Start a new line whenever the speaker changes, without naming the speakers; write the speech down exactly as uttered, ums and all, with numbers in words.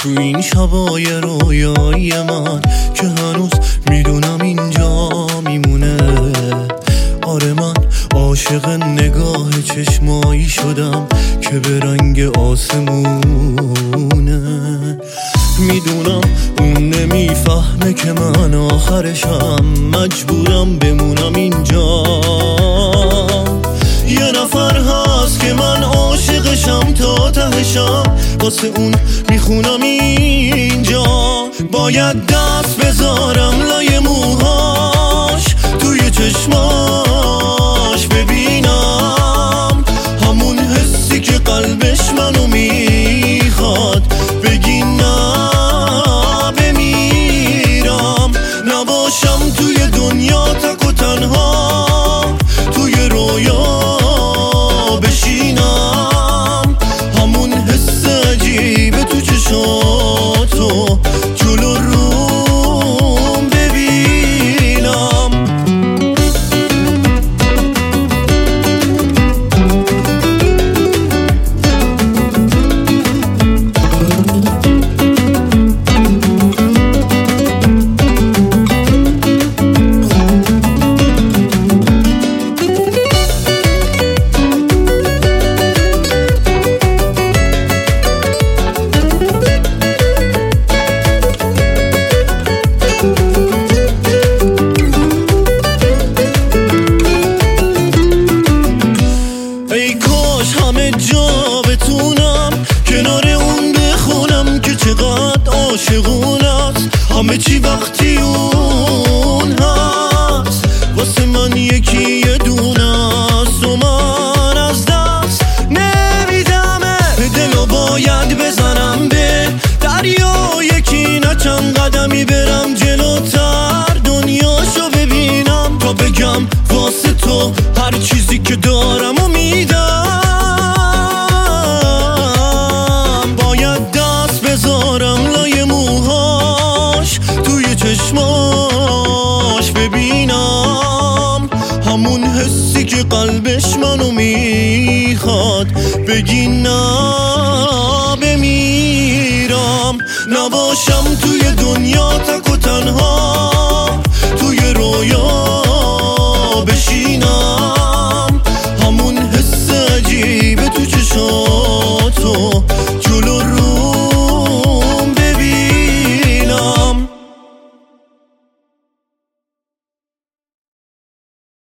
تو این شبای رویای من که هنوز میدونم اینجا میمونه. آره من عاشق نگاه چشمایی شدم که به رنگ آسمونه. میدونم اون نمیفهمه که من آخرشم مجبورم بمونم اینجا. یه نفر هست که من عاشقشم تا تهشم، واسه اون میخونم اینجا. باید دست بذارم لای موهاش، توی چشماش ببینم همون حسی که قلبش منو میخواد. بگی نه بمیرم، نباشم توی دنیا تک و تنها، توی رویا بشینم همون حس عجیبه تو چشاتو جلو روم ببینم. همه جا بتونم کنار اون بخونم که چقدر عاشقون است. همه چی وقتی اون هست واسه من یکی یه دونه است و من از دست نمیدمه. دلو باید بزنم به دریا، یکی نه چند قدمی برم جلوتر دنیاشو ببینم تا بگم واسه تو هر چیزی که دارم و میدم. چشماش ببینم همون حسی که قلبش منو میخواد. بگی نه بمیرم، نباشم توی دنیا تک و تنها،